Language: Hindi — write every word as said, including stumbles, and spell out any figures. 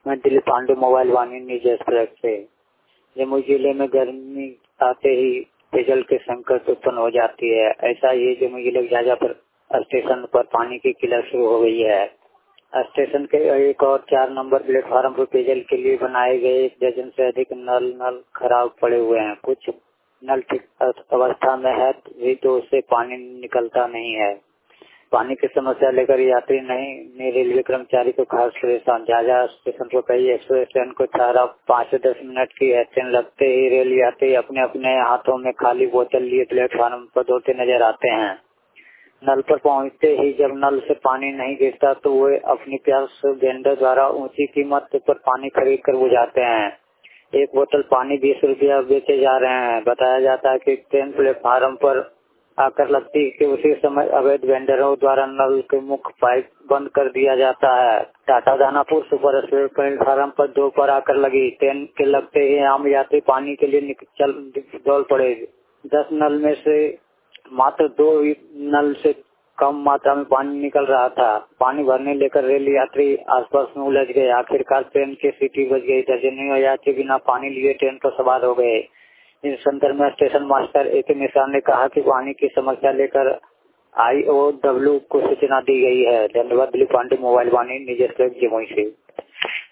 मैं दिलीप पांडे मोबाइल वाणी निजी एक्सप्रेस से। जमुई जिले में गर्मी आते ही पेयजल के संकट उत्पन्न हो जाती है। ऐसा ही जमुई जिले के जाजापुर स्टेशन पर पानी की किल्लत शुरू हो गई है। स्टेशन के एक और चार नंबर प्लेटफार्म पर पेयजल के लिए बनाए गए एक दर्जन से अधिक नल नल खराब पड़े हुए हैं। कुछ नल ठीक अवस्था में है भी तो उससे पानी निकलता नहीं है। पानी की समस्या लेकर यात्री नहीं ने रेलवे कर्मचारी को खास परेशान। झाझा स्टेशन पर कई एक्सप्रेस ट्रेन को ठहरा पाँच से दस मिनट की है। ट्रेन लगते ही रेल यात्री अपने अपने हाथों में खाली बोतल लिए प्लेटफार्म पर दौड़ते नजर आते हैं। नल पर पहुंचते ही जब नल से पानी नहीं गिरता तो वे अपनी प्यास वेंडर द्वारा ऊंची कीमत पर पानी खरीद कर बुझाते हैं। एक बोतल पानी बीस रुपया बेचे जा रहे हैं। बताया जाता है कि ट्रेन प्लेटफार्म पर आकर लगती है कि उसी समय अवैध वेंडरों द्वारा नल के मुख्य पाइप बंद कर दिया जाता है। Tata Danapur super express platform पर दो पर आकर लगी। ट्रेन के लगते ही आम यात्री पानी के लिए चल दौड़ पड़े। दस नल में से मात्र दो नल से कम मात्रा में पानी निकल रहा था। पानी भरने लेकर रेल यात्री आसपास में उलझ गए। आखिरकार ट्रेन की सीटी बज गई। दर्जनों यात्री बिना पानी लिए ट्रेन पर सवार हो गए। इस संदर्भ में स्टेशन मास्टर ए के मिश्रा ने कहा कि पानी की समस्या लेकर आई ओ डब्ल्यू को सूचना दी गई है। धन्यवाद। दिलीप पांडे मोबाइल वाणी निजी एक्सप्रेस जमुई से।